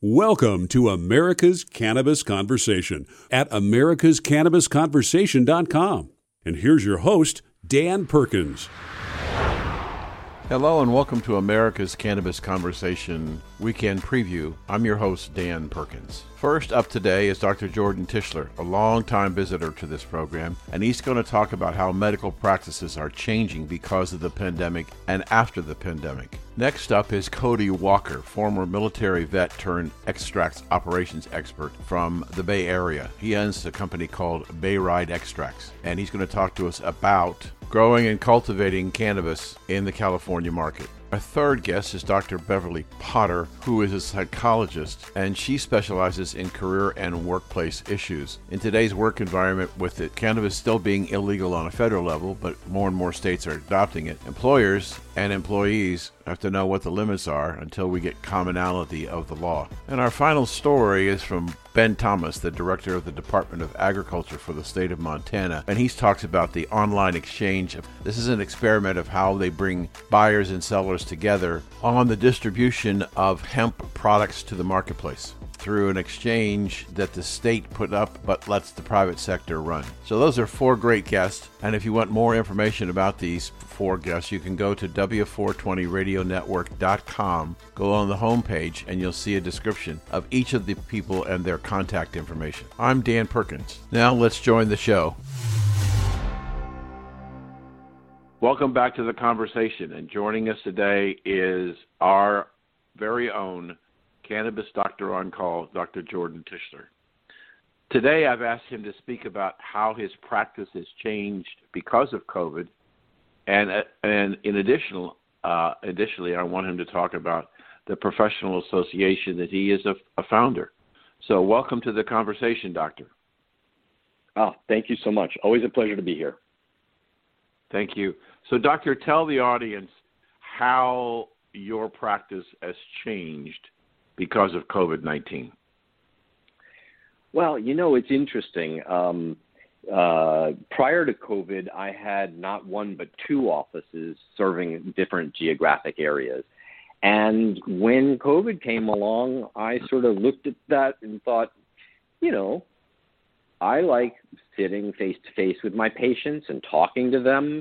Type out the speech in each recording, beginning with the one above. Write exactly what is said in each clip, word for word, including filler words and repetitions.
Welcome to America's Cannabis Conversation at americas cannabis conversation dot com. And here's your host, Dan Perkins. Hello and welcome to America's Cannabis Conversation Weekend Preview. I'm your host, Dan Perkins. First up today is Doctor Jordan Tischler, a longtime visitor to this program, and he's going to talk about how medical practices are changing because of the pandemic and after the pandemic. Next up is Cody Walker, former military vet turned extracts operations expert from the Bay Area. He owns a company called Bayride Extracts, and he's going to talk to us about growing and cultivating cannabis in the California market. Our third guest is Doctor Beverly Potter, who is a psychologist, and she specializes in career and workplace issues. In today's work environment, with it, cannabis still being illegal on a federal level, but more and more states are adopting it, employers and employees have to know what the limits are until we get commonality of the law. And our final story is from Ben Thomas, the director of the Department of Agriculture for the state of Montana, and he talks about the online exchange. This is an experiment of how they bring buyers and sellers together on the distribution of hemp products to the marketplace through an exchange that the state put up but lets the private sector run. So those are four great guests, and if you want more information about these four guests, you can go to W four twenty radio network dot com, go on the homepage, and you'll see a description of each of the people and their contact information. I'm Dan Perkins. Now let's join the show. Welcome back to the conversation, and joining us today is our very own cannabis doctor on call, Doctor Jordan Tischler. Today I've asked him to speak about how his practice has changed because of COVID, and and in additional, uh, additionally, I want him to talk about the professional association that he is a, a founder. So welcome to the conversation, Doctor. Oh, thank you so much. Always a pleasure to be here. Thank you. So, Doctor, tell the audience how your practice has changed because of COVID nineteen. Well, you know, it's interesting. Um, uh, prior to COVID, I had not one but two offices serving different geographic areas. And when COVID came along, I sort of looked at that and thought, you know, I like sitting face-to-face with my patients and talking to them,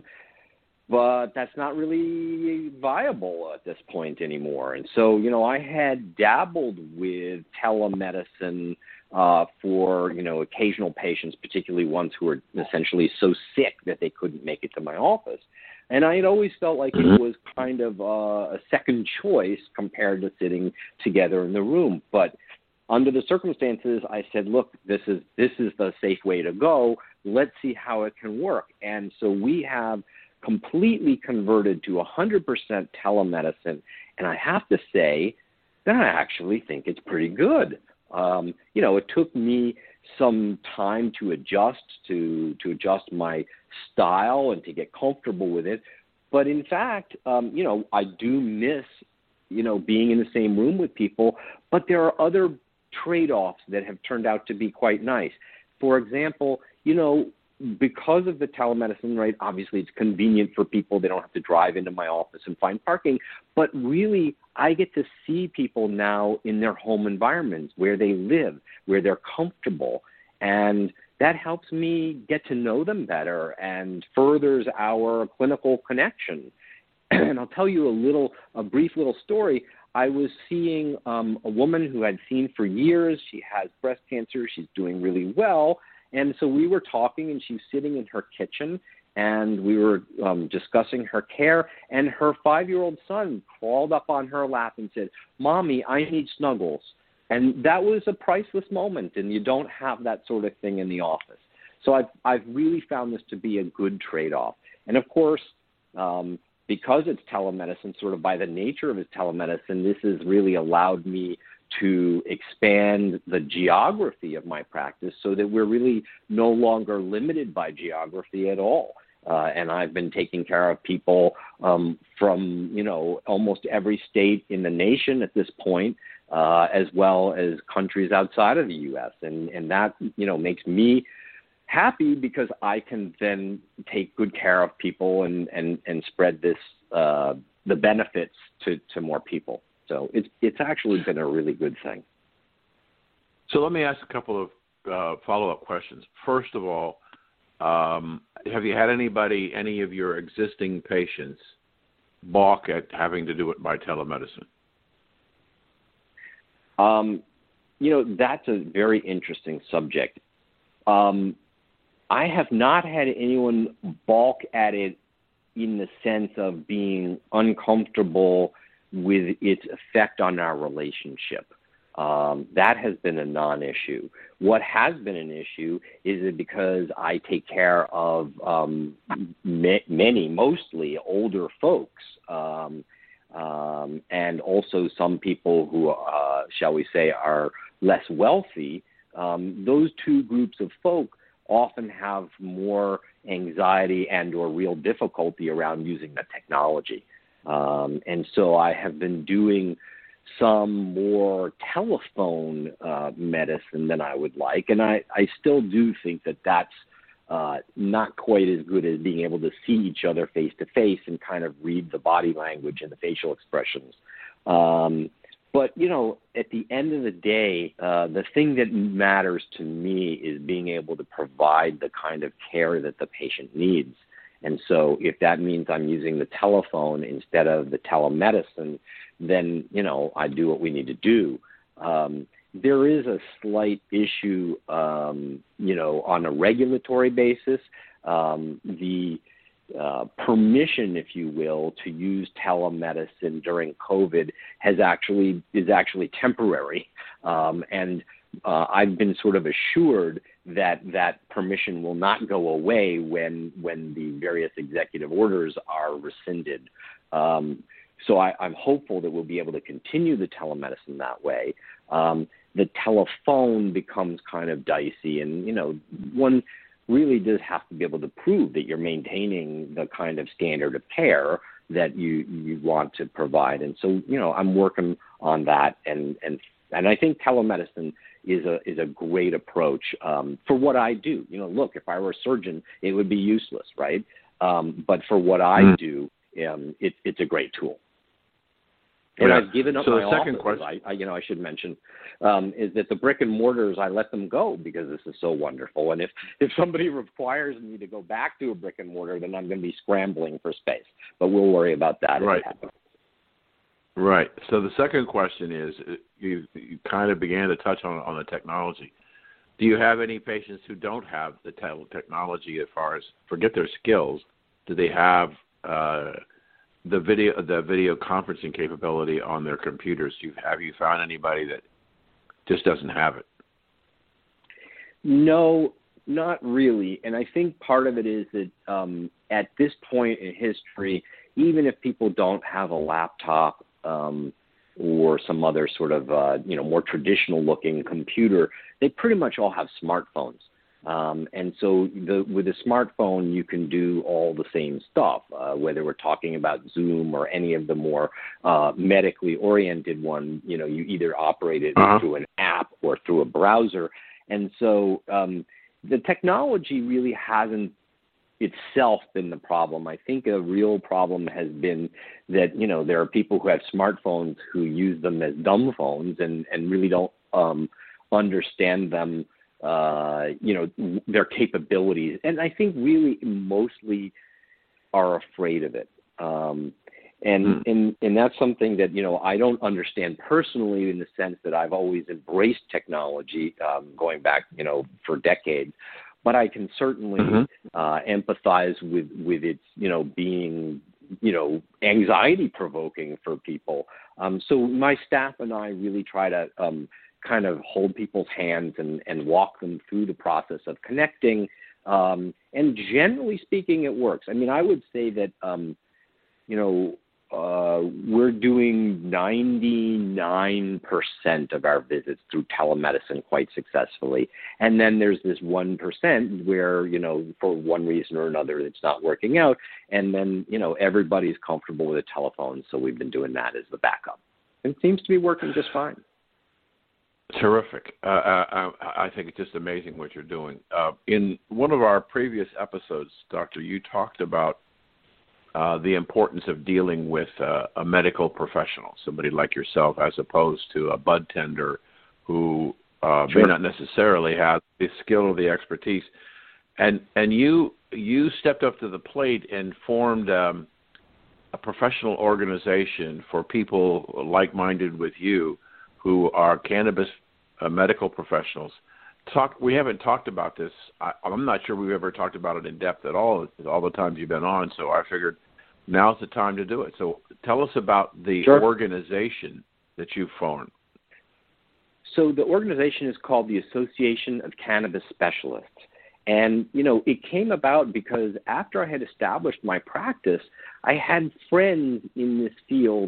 but that's not really viable at this point anymore. And so, you know, I had dabbled with telemedicine uh, for, you know, occasional patients, particularly ones who were essentially so sick that they couldn't make it to my office. And I had always felt like it was kind of uh, a second choice compared to sitting together in the room. But under the circumstances, I said, look, this is this is the safe way to go. Let's see how it can work. And so we have completely converted to one hundred percent telemedicine. And I have to say that I actually think it's pretty good. Um, you know, it took me some time to adjust, to, to adjust my style and to get comfortable with it. But in fact, um, you know, I do miss, you know, being in the same room with people, but there are other trade-offs that have turned out to be quite nice. For example, you know, because of the telemedicine, right, obviously it's convenient for people. They don't have to drive into my office and find parking. But really, I get to see people now in their home environments, where they live, where they're comfortable. And that helps me get to know them better and furthers our clinical connection. And I'll tell you a little, a brief little story. I was seeing um, a woman who I'd seen for years. She has breast cancer. She's doing really well. And so we were talking, and she was sitting in her kitchen, and we were um, discussing her care. And her five-year-old son crawled up on her lap and said, "Mommy, I need snuggles." And that was a priceless moment, and you don't have that sort of thing in the office. So I've, I've really found this to be a good trade-off. And, of course, um, because it's telemedicine, sort of by the nature of its telemedicine, this has really allowed me to expand the geography of my practice so that we're really no longer limited by geography at all. Uh, and I've been taking care of people um, from, you know, almost every state in the nation at this point, uh, as well as countries outside of the U S. And, and that, you know, makes me happy because I can then take good care of people and, and, and spread this, uh, the benefits to, to more people. So it's it's actually been a really good thing. So let me ask a couple of uh, follow-up questions. First of all, um, have you had anybody, any of your existing patients, balk at having to do it by telemedicine? Um, you know, that's a very interesting subject. Um, I have not had anyone balk at it in the sense of being uncomfortable with its effect on our relationship. Um, that has been a non-issue. What has been an issue is that because I take care of um, ma- many, mostly older folks, um, um, and also some people who, uh, shall we say, are less wealthy, um, those two groups of folk often have more anxiety and or real difficulty around using the technology. Um, and so I have been doing some more telephone uh, medicine than I would like. And I, I still do think that that's uh, not quite as good as being able to see each other face to face and kind of read the body language and the facial expressions. Um, but, you know, at the end of the day, uh, the thing that matters to me is being able to provide the kind of care that the patient needs. And so if that means I'm using the telephone instead of the telemedicine, then, you know, I do what we need to do. Um, there is a slight issue, um, you know, on a regulatory basis. Um, the uh, permission, if you will, to use telemedicine during COVID has actually is actually temporary. Um, and uh, I've been sort of assured that that permission will not go away when when the various executive orders are rescinded. Um, so I, I'm hopeful that we'll be able to continue the telemedicine that way. Um, the telephone becomes kind of dicey, and you know, one really does have to be able to prove that you're maintaining the kind of standard of care that you you want to provide. And so, you know, I'm working on that, and and and I think telemedicine is a is a great approach um, for what I do. You know, look, if I were a surgeon, it would be useless, right? Um, but for what I mm. do, um, it, it's a great tool. And yeah. I've given up so my the second offices. question, I, I, you know, I should mention um, is that the brick and mortars, I let them go because this is so wonderful. And if, if somebody requires me to go back to a brick and mortar, then I'm going to be scrambling for space. But we'll worry about that. Right. If it happens. Right. So the second question is, you, you kind of began to touch on on the technology. Do you have any patients who don't have the te- technology as far as forget their skills? Do they have uh, the video the video conferencing capability on their computers? Do you, have you found anybody that just doesn't have it? No, not really. And I think part of it is that um, at this point in history, even if people don't have a laptop um, or some other sort of, uh, you know, more traditional-looking computer, they pretty much all have smartphones. Um, and so the, with a smartphone, you can do all the same stuff, uh, whether we're talking about Zoom or any of the more uh, medically oriented one. You know, you either operate it uh-huh. through an app or through a browser. And so um, the technology really hasn't itself been the problem. I think a real problem has been that, you know, there are people who have smartphones who use them as dumb phones and, and really don't um, understand them, uh, you know, their capabilities. And I think really mostly are afraid of it. Um, and, mm. and, and that's something that, you know, I don't understand personally in the sense that I've always embraced technology um, going back, you know, for decades. But I can certainly mm-hmm. uh, empathize with, with its, you know, being, you know, anxiety provoking for people. Um, so my staff and I really try to um, kind of hold people's hands and, and walk them through the process of connecting. Um, and generally speaking, it works. I mean, I would say that, um, you know, uh, we're doing ninety-nine percent of our visits through telemedicine quite successfully. And then there's this one percent where, you know, for one reason or another, it's not working out. And then, you know, everybody's comfortable with a telephone. So we've been doing that as the backup. And it seems to be working just fine. Terrific. Uh, I, I think it's just amazing what you're doing. Uh, in one of our previous episodes, Doctor, you talked about Uh, the importance of dealing with uh, a medical professional, somebody like yourself, as opposed to a bud tender who uh, Sure. may not necessarily have the skill or the expertise. And and you you stepped up to the plate and formed um, a professional organization for people like-minded with you who are cannabis uh, medical professionals. Talk. We haven't talked about this. I, I'm not sure we've ever talked about it in depth at all, all the times you've been on, so I figured now's the time to do it. So tell us about the Sure. organization that you've formed. So the organization is called the Association of Cannabis Specialists. And, you know, it came about because after I had established my practice, I had friends in this field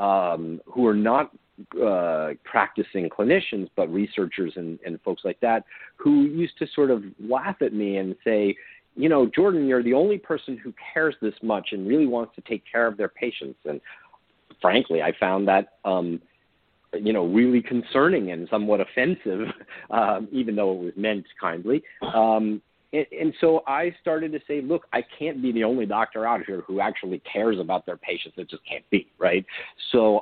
um, who are not uh, practicing clinicians, but researchers and, and folks like that, who used to sort of laugh at me and say, you know, Jordan, you're the only person who cares this much and really wants to take care of their patients. And frankly, I found that um, you know, really concerning and somewhat offensive, um, even though it was meant kindly. Um, and, and so I started to say, look, I can't be the only doctor out here who actually cares about their patients. It just can't be, right? So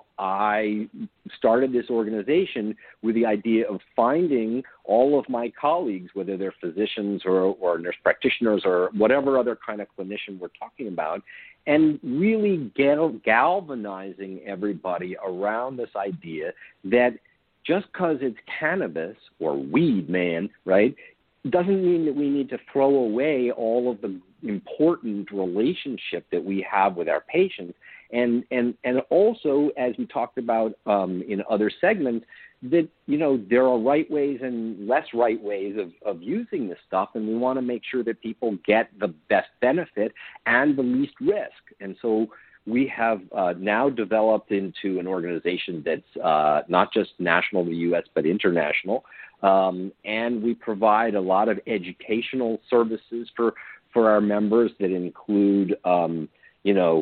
I started this organization with the idea of finding all of my colleagues, whether they're physicians or, or nurse practitioners or whatever other kind of clinician we're talking about, and really gal- galvanizing everybody around this idea that just because it's cannabis or weed, man, right, doesn't mean that we need to throw away all of the important relationship that we have with our patients. And and and also, as we talked about um, in other segments, that, you know, there are right ways and less right ways of, of using this stuff, and we want to make sure that people get the best benefit and the least risk. And so we have uh, now developed into an organization that's uh, not just national in the U S, but international. Um, and we provide a lot of educational services for, for our members that include, um, you know,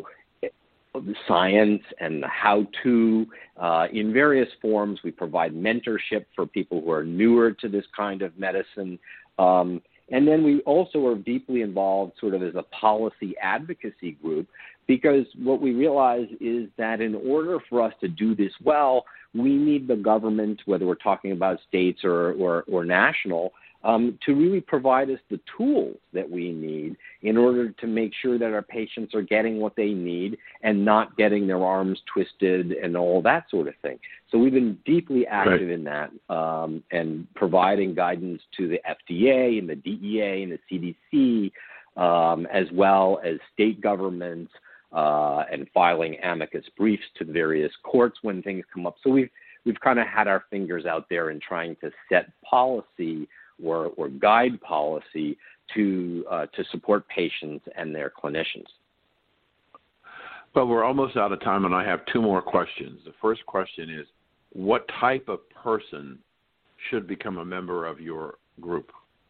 the science and the how-to uh, in various forms. We provide mentorship for people who are newer to this kind of medicine. Um, and then we also are deeply involved sort of as a policy advocacy group, because what we realize is that in order for us to do this well, we need the government, whether we're talking about states or, or, or national, Um, to really provide us the tools that we need in order to make sure that our patients are getting what they need and not getting their arms twisted and all that sort of thing. So we've been deeply active Right. in that um, and providing guidance to the F D A and the D E A and the C D C, um, as well as state governments, uh, and filing amicus briefs to the various courts when things come up. So we've, we've kind of had our fingers out there in trying to set policy or, or guide policy to uh, to support patients and their clinicians. Well, we're almost out of time, and I have two more questions. The first question is, what type of person should become a member of your group?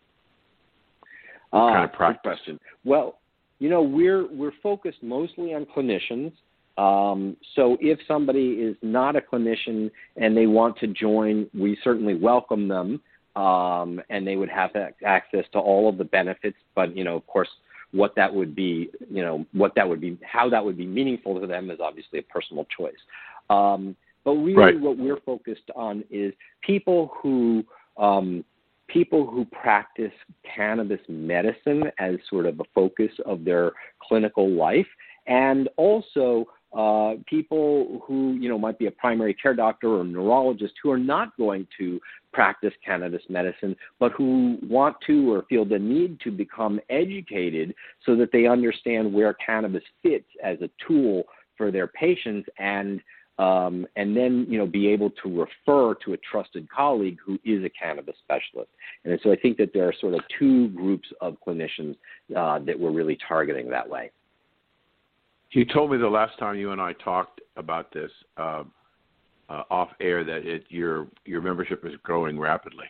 What Ah, kind of practice? good question. Well, you know, we're we're focused mostly on clinicians. Um, so if somebody is not a clinician and they want to join, we certainly welcome them. Um, and they would have access to all of the benefits, but, you know, of course, what that would be, you know, what that would be, how that would be meaningful to them is obviously a personal choice. Um, but really Right. what we're focused on is people who, um, people who practice cannabis medicine as sort of a focus of their clinical life, and also Uh, people who, you know, might be a primary care doctor or a neurologist who are not going to practice cannabis medicine, but who want to or feel the need to become educated so that they understand where cannabis fits as a tool for their patients, and um, and then, you know, be able to refer to a trusted colleague who is a cannabis specialist. And so I think that there are sort of two groups of clinicians uh, that we're really targeting that way. You told me the last time you and I talked about this uh, uh, off air that it, your your membership is growing rapidly.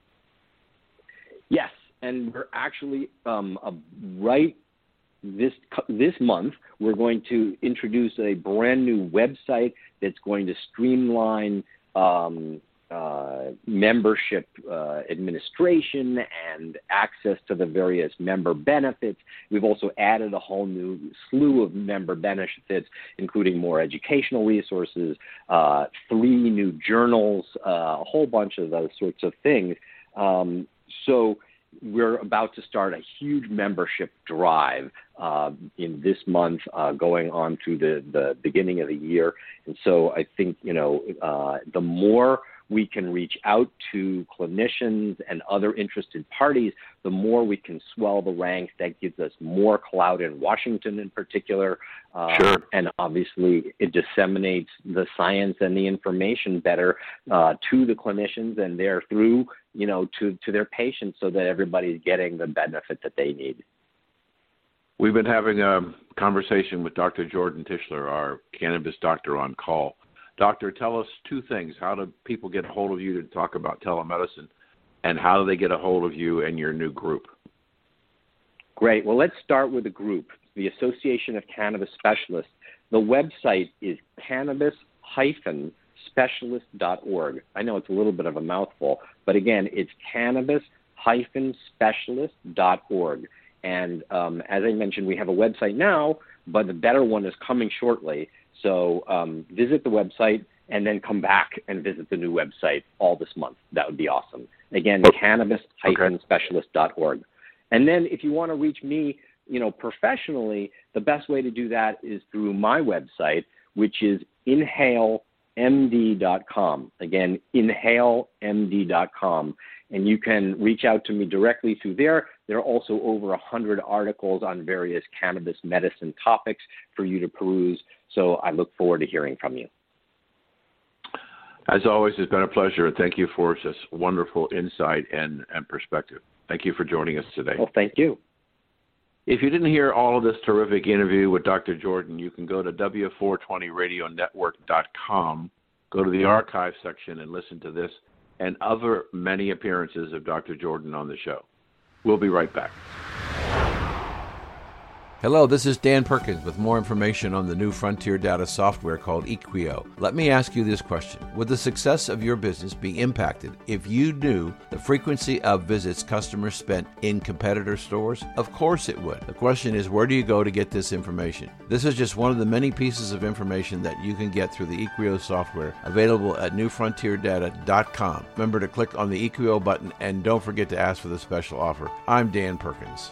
Yes, and we're actually um, uh, right this this month we're going to introduce a brand new website that's going to streamline um, uh, membership uh, administration and access to the various member benefits. We've also added a whole new slew of member benefits, including more educational resources, uh, three new journals, uh, a whole bunch of those sorts of things. Um, so we're about to start a huge membership drive uh, in this month, uh, going on through the, the beginning of the year. And so I think, you know, uh, the more we can reach out to clinicians and other interested parties, the more we can swell the ranks. That gives us more clout in Washington in particular. Uh, sure. And obviously it disseminates the science and the information better uh, to the clinicians and there through, you know, to, to their patients so that everybody's getting the benefit that they need. We've been having a conversation with Doctor Jordan Tischler, our cannabis doctor on call. Doctor, tell us two things. How do people get a hold of you to talk about telemedicine, and how do they get a hold of you and your new group? Great. Well, let's start with the group, the Association of Cannabis Specialists. The website is cannabis dash specialist dot org. I know it's a little bit of a mouthful, but again, it's cannabis dash specialist dot org. And um, as I mentioned, we have a website now, but the better one is coming shortly. So um, visit the website and then come back and visit the new website all this month. That would be awesome. Again, cannabis dash specialist dot org. And then if you want to reach me, you know, professionally, the best way to do that is through my website, which is inhale m d dot com. Again, inhale m d dot com. And you can reach out to me directly through there. There are also over one hundred articles on various cannabis medicine topics for you to peruse. So I look forward to hearing from you. As always, it's been a pleasure, and thank you for this wonderful insight and, and perspective. Thank you for joining us today. Well, thank you. If you didn't hear all of this terrific interview with Doctor Jordan, you can go to W four twenty radio network dot com, go to the archive section, and listen to this and other many appearances of Doctor Jordan on the show. We'll be right back. Hello, this is Dan Perkins with more information on the new frontier data software called Equio. Let me ask you this question. Would the success of your business be impacted if you knew the frequency of visits customers spent in competitor stores? Of course it would. The question is, where do you go to get this information? This is just one of the many pieces of information that you can get through the Equio software available at new frontier data dot com. Remember to click on the Equio button and don't forget to ask for the special offer. I'm Dan Perkins.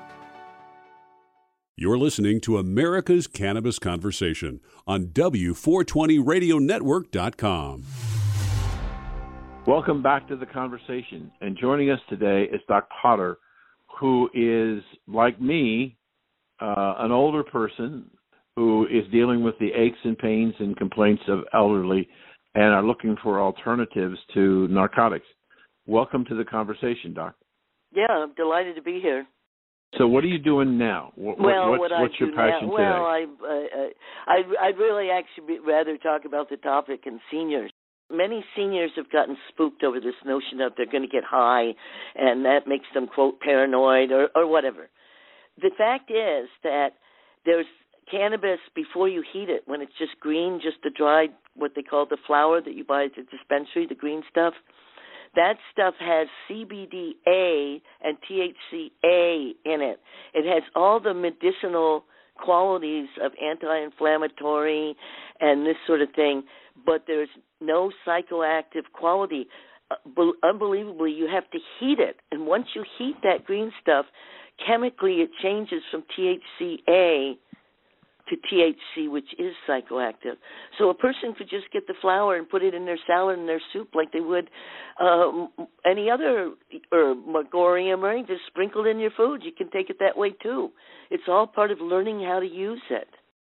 You're listening to America's Cannabis Conversation on W four twenty radio network dot com. Welcome back to the conversation. And joining us today is Doc Potter, who is, like me, uh, an older person who is dealing with the aches and pains and complaints of elderly and are looking for alternatives to narcotics. Welcome to the conversation, Doc. Yeah, I'm delighted to be here. So what are you doing now? What, well, what's, what I what's your do passion now, today? well, I, uh, I, I'd really actually rather talk about the topic in seniors. Many seniors have gotten spooked over this notion that they're going to get high, and that makes them, quote, paranoid or, or whatever. The fact is that there's cannabis before you heat it, when it's just green, just the dried, what they call the flower that you buy at the dispensary, the green stuff. That stuff has C B D A and T H C A in it. It has all the medicinal qualities of anti-inflammatory and this sort of thing, but there's no psychoactive quality. Uh, unbelievably, you have to heat it. And once you heat that green stuff, chemically it changes from T H C A to T H C, which is psychoactive. So a person could just get the flower and put it in their salad and their soup like they would uh, any other herb, Magorium, or anything. Just sprinkle it in your food. You can take it that way too. It's all part of learning how to use it.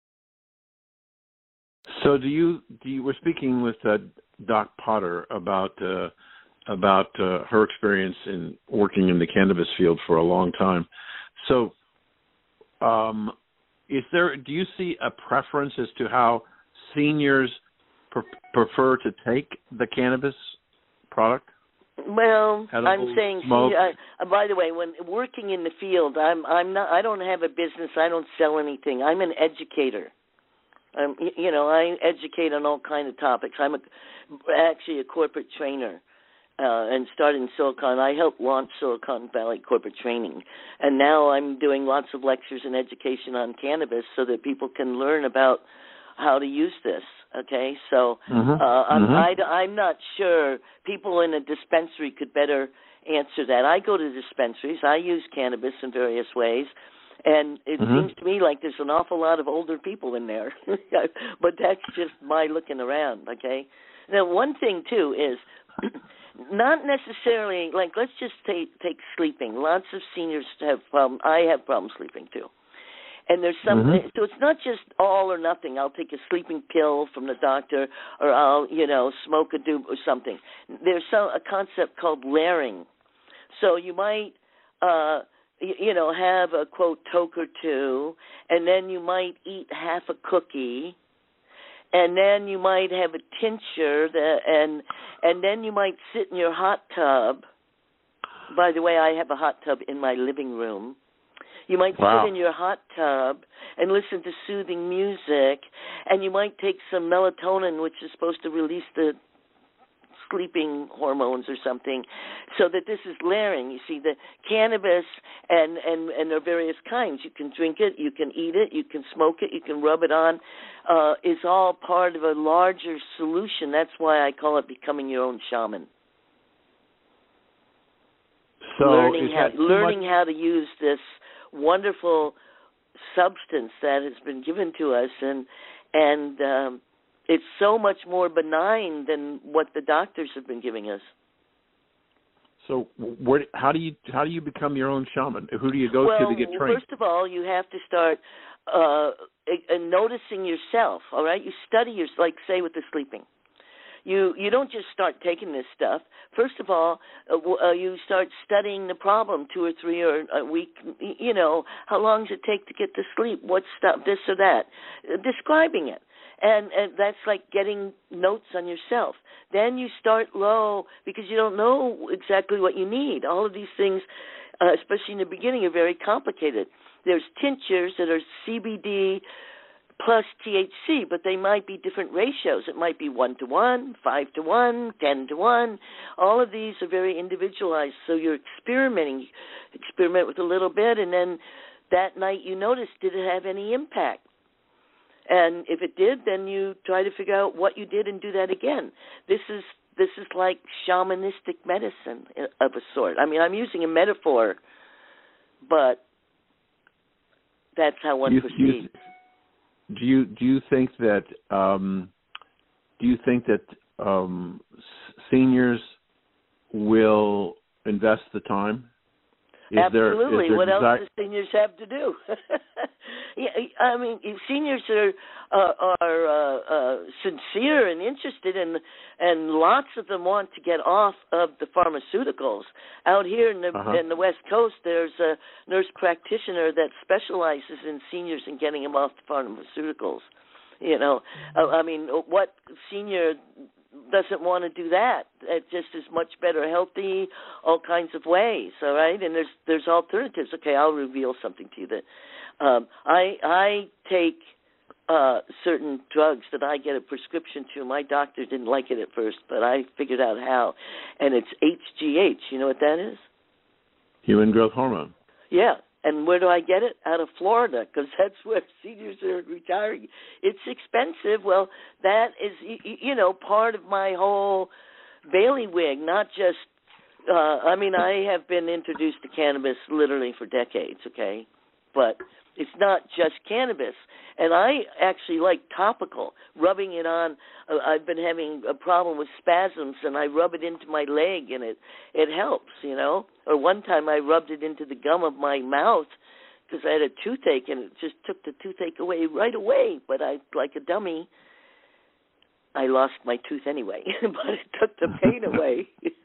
So do you, do you we're speaking with uh, Doc Potter about uh, about uh, her experience in working in the cannabis field for a long time. So um Is there? Do you see a preference as to how seniors pre- prefer to take the cannabis product? Well, Edible, I'm saying. See, I, uh, by the way, when working in the field, I'm I'm not. I don't have a business. I don't sell anything. I'm an educator. Um, y- you know, I educate on all kinds of topics. I'm a, actually a corporate trainer. Uh, and started in Silicon. I helped launch Silicon Valley corporate training. And now I'm doing lots of lectures and education on cannabis so that people can learn about how to use this, okay? So mm-hmm. uh, I'm, mm-hmm. I, I'm not sure people in a dispensary could better answer that. I go to dispensaries. I use cannabis in various ways. And it mm-hmm. seems to me like there's an awful lot of older people in there. But that's just my looking around, okay? Now, one thing, too, is not necessarily, like, let's just take take sleeping. Lots of seniors have problems. I have problems sleeping, too. And there's some, mm-hmm. so it's not just all or nothing. I'll take a sleeping pill from the doctor, or I'll, you know, smoke a doob or something. There's some, a concept called layering. So you might, uh, you, you know, have a, quote, toke or two, and then you might eat half a cookie, and then you might have a tincture, that, and and then you might sit in your hot tub. By the way, I have a hot tub in my living room. You might wow. sit in your hot tub and listen to soothing music, and you might take some melatonin, which is supposed to release the sleeping hormones or something, so that this is layering. You see, the cannabis, and, and, and there are various kinds. You can drink it, you can eat it, you can smoke it, you can rub it on. Uh, is all part of a larger solution. That's why I call it becoming your own shaman. So learning how, much- learning how to use this wonderful substance that has been given to us, and and um, it's so much more benign than what the doctors have been giving us. So, where, how do you how do you become your own shaman? Who do you go well, to to get trained? Well, first of all, you have to start uh, noticing yourself. All right, you study your, like say with the sleeping. You you don't just start taking this stuff. First of all, uh, uh, you start studying the problem two or three or a week. You know, how long does it take to get to sleep? What stuff, this or that, uh, describing it. And, and that's like getting notes on yourself. Then you start low because you don't know exactly what you need. All of these things, uh, especially in the beginning, are very complicated. There's tinctures that are C B D plus T H C, but they might be different ratios. It might be one to one, five to one, ten to one. All of these are very individualized. So you're experimenting. Experiment with a little bit, and then that night you notice, did it have any impact? And if it did, then you try to figure out what you did and do that again. This is this is like shamanistic medicine of a sort. I mean, I'm using a metaphor, but that's how one you, proceeds. You, do you do you think that um, do you think that um, seniors will invest the time? Is Absolutely. There, is there what desire- else do seniors have to do? yeah, I mean, seniors are uh, are uh, uh, sincere and interested, in, and lots of them want to get off of the pharmaceuticals. Out here in the uh-huh. in the West Coast, there's a nurse practitioner that specializes in seniors and getting them off the pharmaceuticals. You know, uh, I mean, what senior doesn't want to do that? It just is much better healthy, all kinds of ways, all right? And there's there's alternatives. Okay, I'll reveal something to you. That um, I I take uh, certain drugs that I get a prescription to. My doctor didn't like it at first, but I figured out how. And it's H G H. You know what that is? Human growth hormone. Yeah. And where do I get it? Out of Florida, because that's where seniors are retiring. It's expensive. Well, that is, you know, part of my whole bailiwick, not just, uh, I mean, I have been introduced to cannabis literally for decades, okay? But it's not just cannabis. And I actually like topical, rubbing it on. Uh, I've been having a problem with spasms, and I rub it into my leg, and it, it helps, you know. Or one time I rubbed it into the gum of my mouth because I had a toothache, and it just took the toothache away right away. But I, like a dummy, I lost my tooth anyway, but it took the pain away.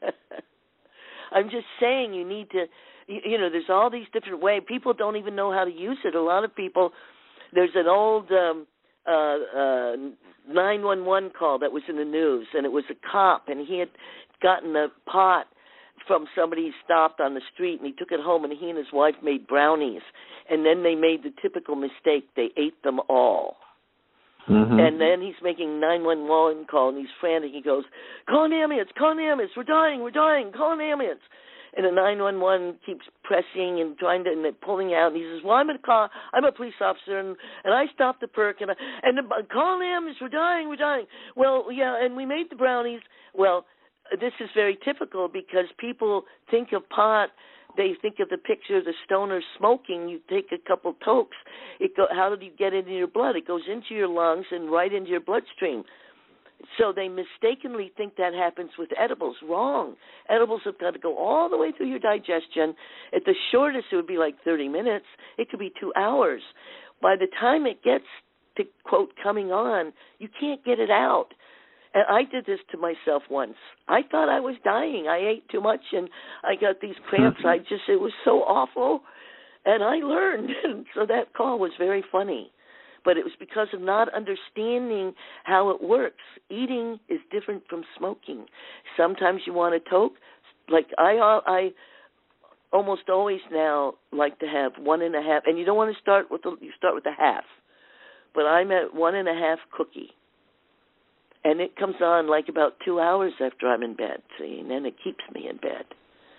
I'm just saying you need to, you, you know, there's all these different ways. People don't even know how to use it. A lot of people, there's an old um, uh, uh, nine one one call that was in the news, and it was a cop, and he had gotten a pot from somebody he stopped on the street, and he took it home, and he and his wife made brownies, and then they made the typical mistake. They ate them all. Mm-hmm. And then he's making nine one one call, and he's frantic. He goes, call an ambulance, call an ambulance, we're dying, we're dying, call an ambulance. And the nine one one keeps pressing and trying to, and they're pulling out. And he says, well, I'm a call, I'm a police officer, and, and I stopped the perk, and, I, and the, call an ambulance, we're dying, we're dying. Well, yeah, and we made the brownies. Well, this is very typical because people think of pot, they think of the picture of the stoner smoking. You take a couple tokes. It go, how did you get it in your blood? It goes into your lungs and right into your bloodstream. So they mistakenly think that happens with edibles. Wrong. Edibles have got to go all the way through your digestion. At the shortest, it would be like thirty minutes. It could be two hours. By the time it gets to, quote, coming on, you can't get it out. And I did this to myself once. I thought I was dying. I ate too much, and I got these cramps. I just, it was so awful. And I learned. And so that call was very funny. But it was because of not understanding how it works. Eating is different from smoking. Sometimes you want a toke. Like I, I almost always now like to have one and a half. And you don't want to start with the, you start with a half. But I'm at one and a half cookie. And it comes on like about two hours after I'm in bed, see, and then it keeps me in bed.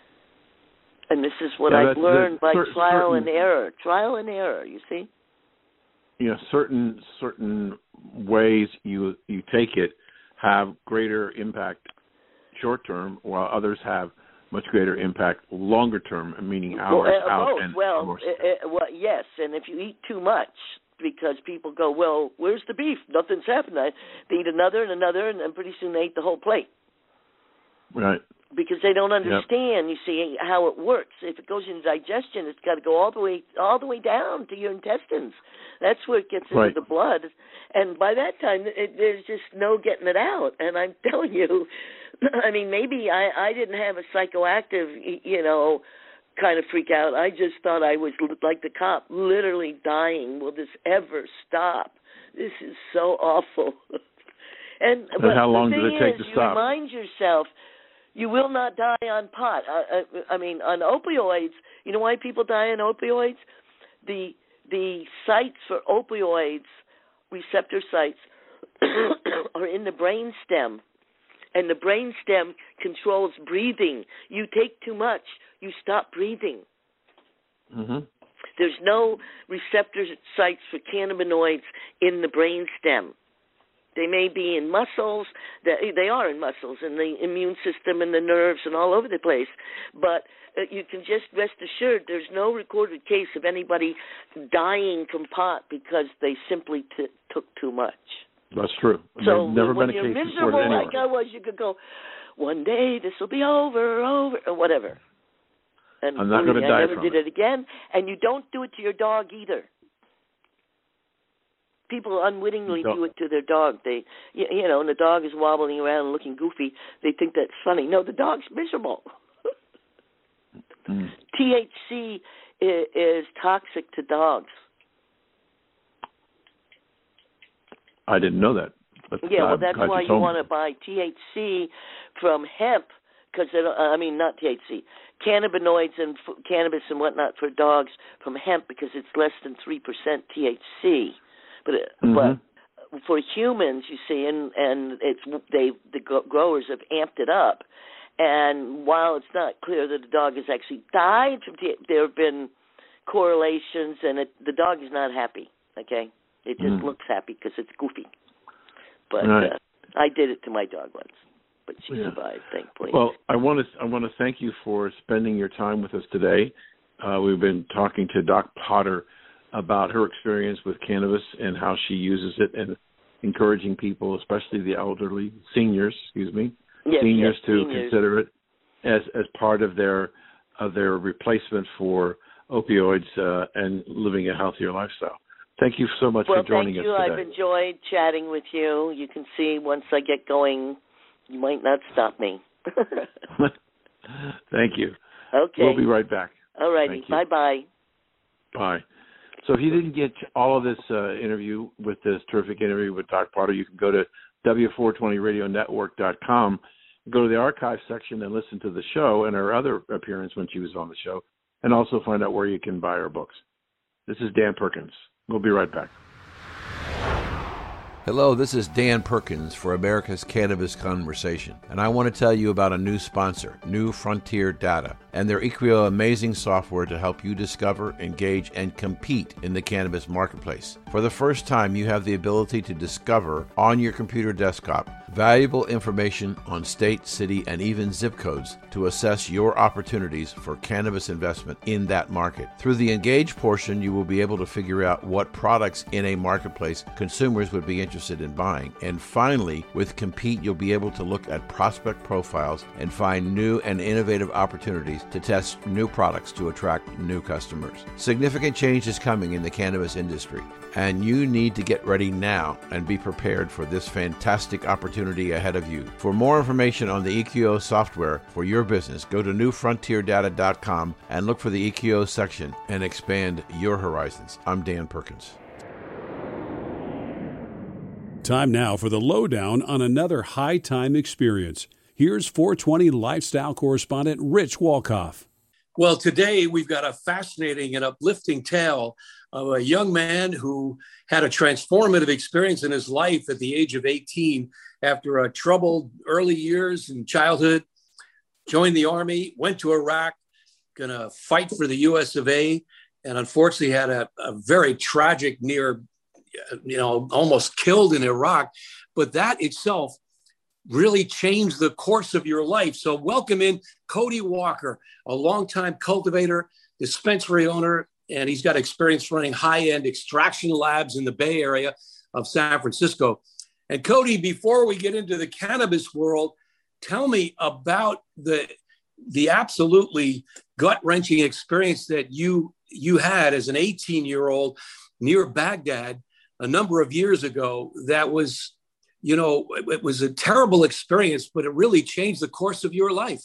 And this is what yeah, I've learned by cer- trial certain, and error. Trial and error, you see? You know, certain certain ways you you take it have greater impact short term, while others have much greater impact longer term, meaning hours well, uh, out. Both. And well, hours. Uh, uh, well, yes, and if you eat too much, because people go, well, where's the beef? Nothing's happened. I, they eat another and another, and then pretty soon they eat the whole plate. Right. Because they don't understand, yep. you see, how it works. If it goes into digestion, it's got to go all the way all the way down to your intestines. That's where it gets into right. the blood. And by that time, it, there's just no getting it out. And I'm telling you, I mean, maybe I, I didn't have a psychoactive, you know, kind of freak out. I just thought I was like the cop, literally dying. Will this ever stop? This is so awful. and and but how long the did thing it take is, to you stop? Remind yourself, you will not die on pot. I, I, I mean, on opioids. You know why people die on opioids? The the sites for opioids, receptor sites, are in the brain stem. And the brain stem controls breathing. You take too much, you stop breathing. Mm-hmm. There's no receptor sites for cannabinoids in the brain stem. They may be in muscles. They are in muscles, and the immune system and the nerves and all over the place. But you can just rest assured there's no recorded case of anybody dying from pot because they simply t- took too much. That's true. So There's never when been a you're case miserable anywhere. like I was, you could go, one day this will be over, over, or whatever. And I'm not going to die I never from did it. it again. And you don't do it to your dog either. People unwittingly Don't. do it to their dog. They, you, you know, and the dog is wobbling around and looking goofy. They think that's funny. No, the dog's miserable. mm. T H C is, is toxic to dogs. I didn't know that. But yeah, well, I'm that's glad why you you told want to me. buy T H C from hemp, because I mean, not T H C, cannabinoids and f- cannabis and whatnot for dogs from hemp, because it's less than three percent T H C. But mm-hmm. but for humans, you see, and and it's they the growers have amped it up, and while it's not clear that the dog has actually died from T H C, there have been correlations, and it, the dog is not happy. Okay, it just mm. looks happy because it's goofy. But right. uh, I did it to my dog once, but she yeah. survived, thankfully. Well, I want to I want to thank you for spending your time with us today. Uh, we've been talking to Doc Potter about her experience with cannabis and how she uses it, and encouraging people, especially the elderly, seniors, excuse me, yes, seniors yes, to seniors. consider it as as part of their of their replacement for opioids uh, and living a healthier lifestyle. Thank you so much well, for joining thank you. us today. I've enjoyed chatting with you. You can see once I get going, you might not stop me. Thank you. Okay. We'll be right back. All righty. Bye-bye. Bye. So if you didn't get all of this uh, interview with this terrific interview with Doc Potter, you can go to W four twenty radio network dot com, go to the archive section and listen to the show and her other appearance when she was on the show, and also find out where you can buy her books. This is Dan Perkins. We'll be right back. Hello, this is Dan Perkins for America's Cannabis Conversation, and I want to tell you about a new sponsor, New Frontier Data, and their Equio amazing software to help you discover, engage, and compete in the cannabis marketplace. For the first time, you have the ability to discover on your computer desktop valuable information on state, city, and even zip codes to assess your opportunities for cannabis investment in that market. Through the Engage portion, you will be able to figure out what products in a marketplace consumers would be interested in buying. And finally, with Compete, you'll be able to look at prospect profiles and find new and innovative opportunities to test new products to attract new customers. Significant change is coming in the cannabis industry, and you need to get ready now and be prepared for this fantastic opportunity ahead of you. For more information on the E Q O software for your business, go to new frontier data dot com and look for the E Q O section and expand your horizons. I'm Dan Perkins. Time now for the lowdown on another high time experience. Here's four twenty lifestyle correspondent Rich Walkoff. Well, today we've got a fascinating and uplifting tale of a young man who had a transformative experience in his life at the age of eighteen after a troubled early years in childhood, joined the Army, went to Iraq, going to fight for the U S of A, and unfortunately had a, a very tragic near, you know, almost killed in Iraq. But that itself really changed the course of your life. So welcome in Cody Walker, a longtime cultivator, dispensary owner, and he's got experience running high-end extraction labs in the Bay Area of San Francisco. And Cody, before we get into the cannabis world, tell me about the the absolutely gut-wrenching experience that you you had as an eighteen-year-old near Baghdad a number of years ago. That was, you know, it, it was a terrible experience, but it really changed the course of your life.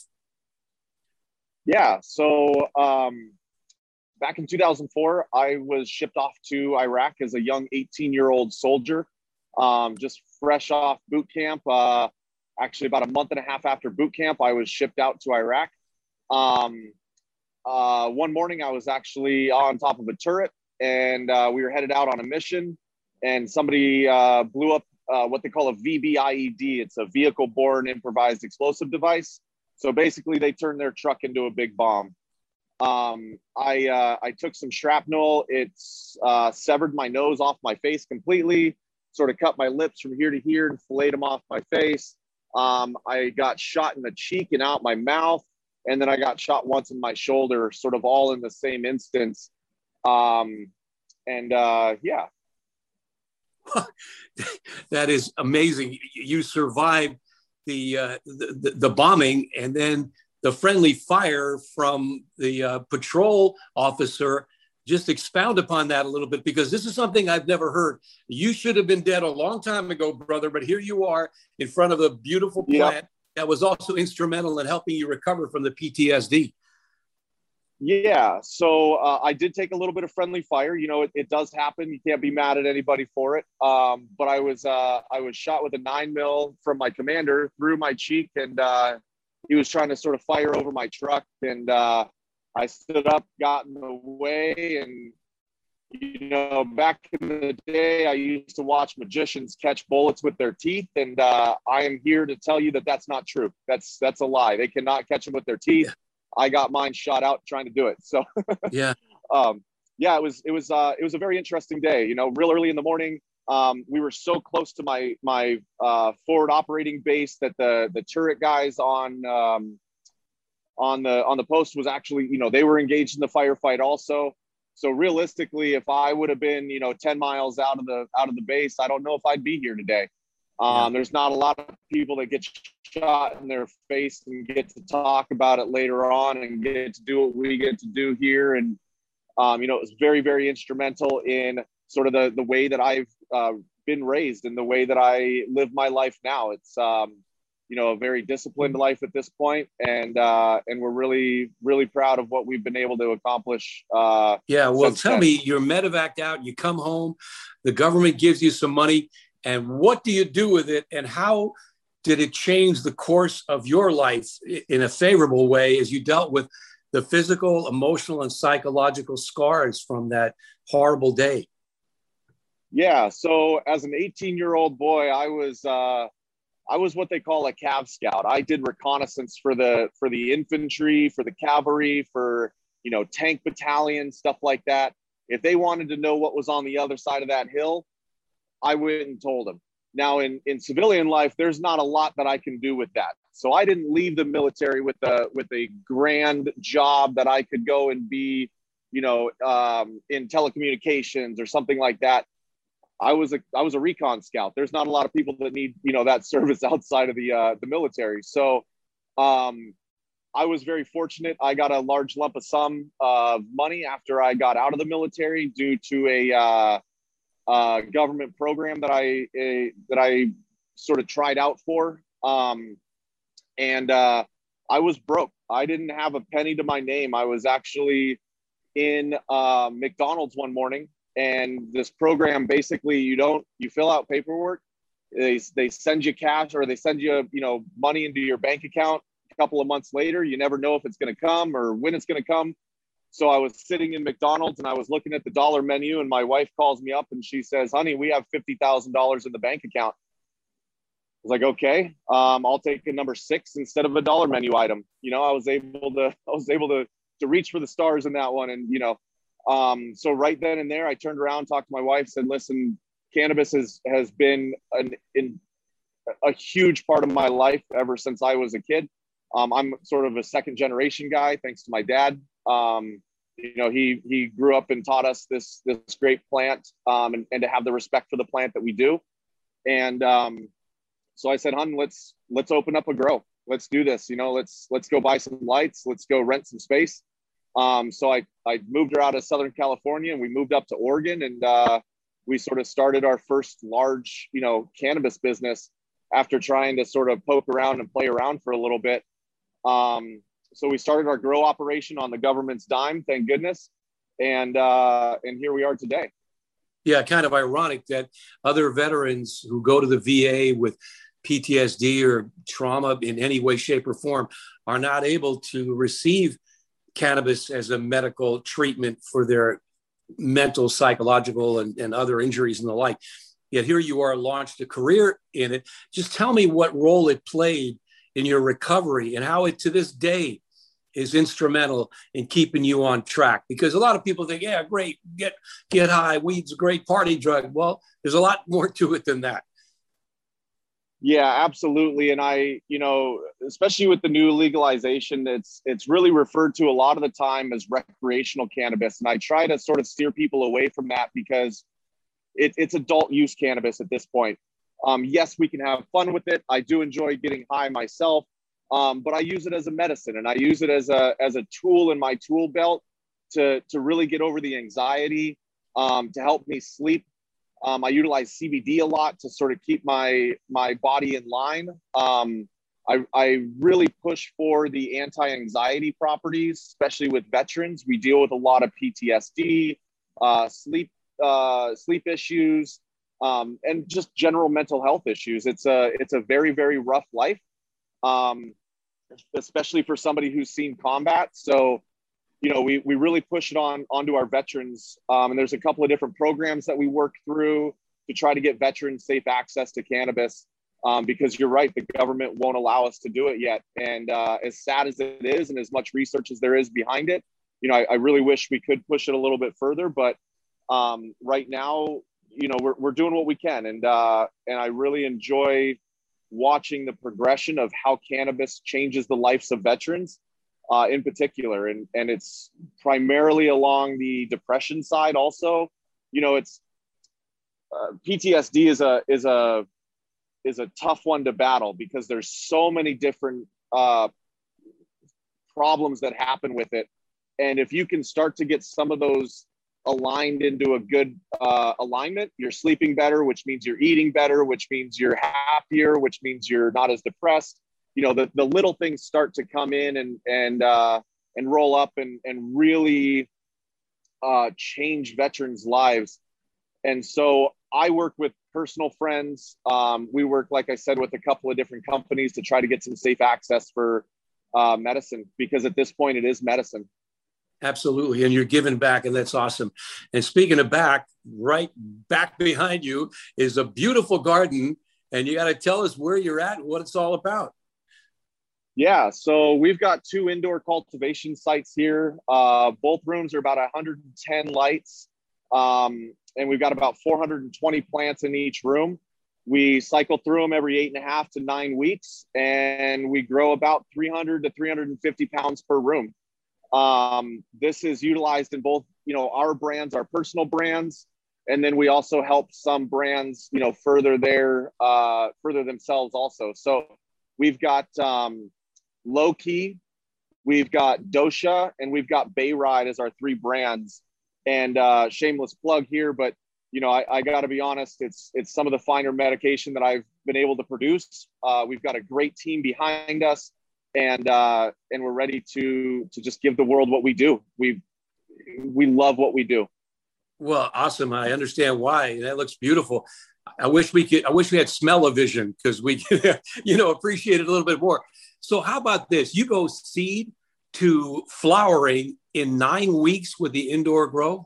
Yeah. So um, back in two thousand four, I was shipped off to Iraq as a young eighteen-year-old soldier, um, just fresh off boot camp. Uh, actually, about a month and a half after boot camp, I was shipped out to Iraq. Um, uh, one morning, I was actually on top of a turret, and uh, we were headed out on a mission, and somebody uh, blew up uh, what they call a V B I E D. It's a vehicle-borne improvised explosive device. So basically, they turned their truck into a big bomb. Um, I uh, I took some shrapnel. It's uh, severed my nose off my face completely, sort of cut my lips from here to here and filleted them off my face. Um, I got shot in the cheek and out my mouth. And then I got shot once in my shoulder, sort of all in the same instance. Um, and uh, yeah. That is amazing. You survived the, uh, the, the bombing, and then the friendly fire from the uh, patrol officer. Just expound upon that a little bit, because this is something I've never heard. You should have been dead a long time ago, brother, but here you are in front of a beautiful plant yep. that was also instrumental in helping you recover from the P T S D. Yeah, so uh, I did take a little bit of friendly fire. You know, it, it does happen. You can't be mad at anybody for it. Um, but I was uh, I was shot with a nine mil from my commander through my cheek, and uh, he was trying to sort of fire over my truck, and uh, I stood up, got in the way, and, you know, back in the day, I used to watch magicians catch bullets with their teeth, and uh, I am here to tell you that that's not true. That's that's a lie. They cannot catch them with their teeth. I got mine shot out trying to do it. So, yeah, um, yeah, it was it was uh, it was a very interesting day. You know, real early in the morning, um, we were so close to my my uh, forward operating base that the the turret guys on. Um, on the on the post was actually, you know, they were engaged in the firefight also. So realistically, if I would have been, you know, ten miles out of the out of the base, I don't know if I'd be here today. Um, yeah. There's not a lot of people that get shot in their face and get to talk about it later on and get to do what we get to do here. And, um, you know, it was very, very instrumental in sort of the, the way that I've uh, been raised and the way that I live my life now. It's, um, you know, a very disciplined life at this point, and uh, and we're really, really proud of what we've been able to accomplish. Uh, yeah, well, tell then. me, you're medevac out, you come home, the government gives you some money, and what do you do with it, and how did it change the course of your life in a favorable way as you dealt with the physical, emotional, and psychological scars from that horrible day? Yeah. So as an eighteen year old boy, I was, uh, I was what they call a Cav Scout. I did reconnaissance for the, for the infantry, for the cavalry, for, you know, tank battalion, stuff like that. If they wanted to know what was on the other side of that hill, I went and told them. Now in, in civilian life, there's not a lot that I can do with that. So I didn't leave the military with a, with a grand job that I could go and be, you know, um, in telecommunications or something like that. I was a, I was a recon scout. There's not a lot of people that need, you know, that service outside of the, uh, the military. So, um, I was very fortunate. I got a large lump of sum of money after I got out of the military due to a, uh, uh, government program that I, uh, that I sort of tried out for. Um, and, uh, I was broke. I didn't have a penny to my name. I was actually in, uh, McDonald's one morning. And this program, basically, you don't, you fill out paperwork, they, they send you cash, or they send you, you know, money into your bank account. A couple of months later, you never know if it's going to come or when it's going to come. So I was sitting in McDonald's and I was looking at the dollar menu, and my wife calls me up and she says, honey, we have fifty thousand dollars in the bank account. I was like, okay, um, I'll take a number six instead of a dollar menu item. You know, I was able to, I was able to, to reach for the stars in that one. And, you know, Um, so right then and there, I turned around, talked to my wife, said, listen, cannabis has, has been an, in, a huge part of my life ever since I was a kid. Um, I'm sort of a second generation guy, thanks to my dad. Um, you know, he, he grew up and taught us this, this great plant, um, and, and to have the respect for the plant that we do. And, um, so I said, hun, let's, let's open up a grow. Let's do this. You know, let's, let's go buy some lights. Let's go rent some space. Um, so I, I moved her out of Southern California, and we moved up to Oregon, and uh, we sort of started our first large, you know, cannabis business after trying to sort of poke around and play around for a little bit. Um, so we started our grow operation on the government's dime, thank goodness. And, uh, and here we are today. Yeah, kind of ironic that other veterans who go to the V A with P T S D or trauma in any way, shape, or form are not able to receive cannabis as a medical treatment for their mental, psychological, and, and other injuries and the like. Yet here you are, launched a career in it. Just tell me what role it played in your recovery and how it to this day is instrumental in keeping you on track. Because a lot of people think, yeah, great, get, get high, weed's a great party drug. Well, there's a lot more to it than that. Yeah, absolutely. And I, you know, especially with the new legalization, it's it's really referred to a lot of the time as recreational cannabis. And I try to sort of steer people away from that because it, it's adult use cannabis at this point. Um, yes, we can have fun with it. I do enjoy getting high myself, um, but I use it as a medicine, and I use it as a as a tool in my tool belt to to really get over the anxiety, um, to help me sleep. Um, I utilize C B D a lot to sort of keep my my body in line. Um, I, I really push for the anti-anxiety properties, especially with veterans. We deal with a lot of P T S D, uh, sleep uh, sleep issues, um, and just general mental health issues. It's a it's a very very rough life, um, especially for somebody who's seen combat. So, you know, we, we really push it on onto our veterans. Um, and there's a couple of different programs that we work through to try to get veterans safe access to cannabis. Um, because you're right, the government won't allow us to do it yet. And uh, as sad as it is, and as much research as there is behind it, you know, I, I really wish we could push it a little bit further. But um, right now, you know, we're, we're doing what we can. And, uh, and I really enjoy watching the progression of how cannabis changes the lives of veterans. Uh, in particular, and and it's primarily along the depression side. Also, you know, it's uh, P T S D is a is a is a tough one to battle because there's so many different uh, problems that happen with it, and if you can start to get some of those aligned into a good uh, alignment, you're sleeping better, which means you're eating better, which means you're happier, which means you're not as depressed. You know, the, the little things start to come in and and uh, and roll up and and really uh, change veterans' lives. And so I work with personal friends. Um, we work, like I said, with a couple of different companies to try to get some safe access for uh, medicine, because at this point it is medicine. Absolutely. And you're giving back, and that's awesome. And speaking of back, right back behind you is a beautiful garden. And you got to tell us where you're at and what it's all about. Yeah, so we've got two indoor cultivation sites here. Uh, both rooms are about one hundred ten lights. Um, and we've got about four hundred twenty plants in each room. We cycle through them every eight and a half to nine weeks, and we grow about three hundred to three hundred fifty pounds per room. Um, this is utilized in both, you know, our brands, our personal brands, and then we also help some brands, you know, further their, uh, further themselves also. So we've got um, Low Key, we've got Dosha, and we've got Bay Ride as our three brands. And uh, shameless plug here, but you know, I, I got to be honest, it's it's some of the finer medication that I've been able to produce. Uh, we've got a great team behind us, and uh, and we're ready to to just give the world what we do. We we love what we do. Well, awesome. I understand why. That looks beautiful. I wish we could. I wish we had smell-o-vision because we, could, you know, appreciate it a little bit more. So, how about this? You go seed to flowering in nine weeks with the indoor grow?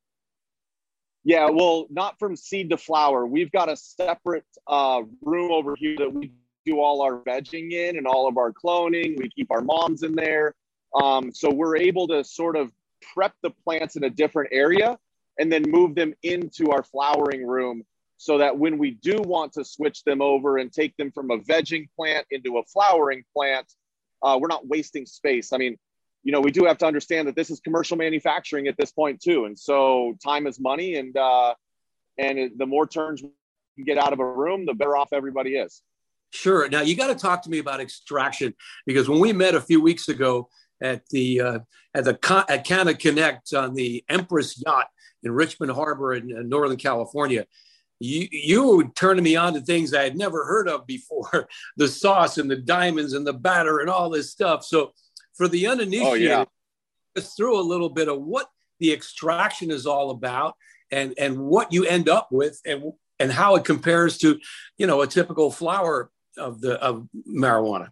Yeah, well, not from seed to flower. We've got a separate uh, room over here that we do all our vegging in and all of our cloning. We keep our moms in there. Um, so we're able to sort of prep the plants in a different area and then move them into our flowering room so that when we do want to switch them over and take them from a vegging plant into a flowering plant, uh, we're not wasting space. I mean, you know, we do have to understand that this is commercial manufacturing at this point too. And so time is money, and uh, and it, the more turns we can get out of a room, the better off everybody is. Sure. Now you got to talk to me about extraction, because when we met a few weeks ago at the uh, at the at Canna Connect on the Empress yacht in Richmond Harbor in, in Northern California, you you turned me on to things I had never heard of before, the sauce and the diamonds and the batter and all this stuff. So for the uninitiated, oh, yeah. Let's through a little bit of what the extraction is all about, and and what you end up with, and and how it compares to, you know, a typical flower of the of marijuana.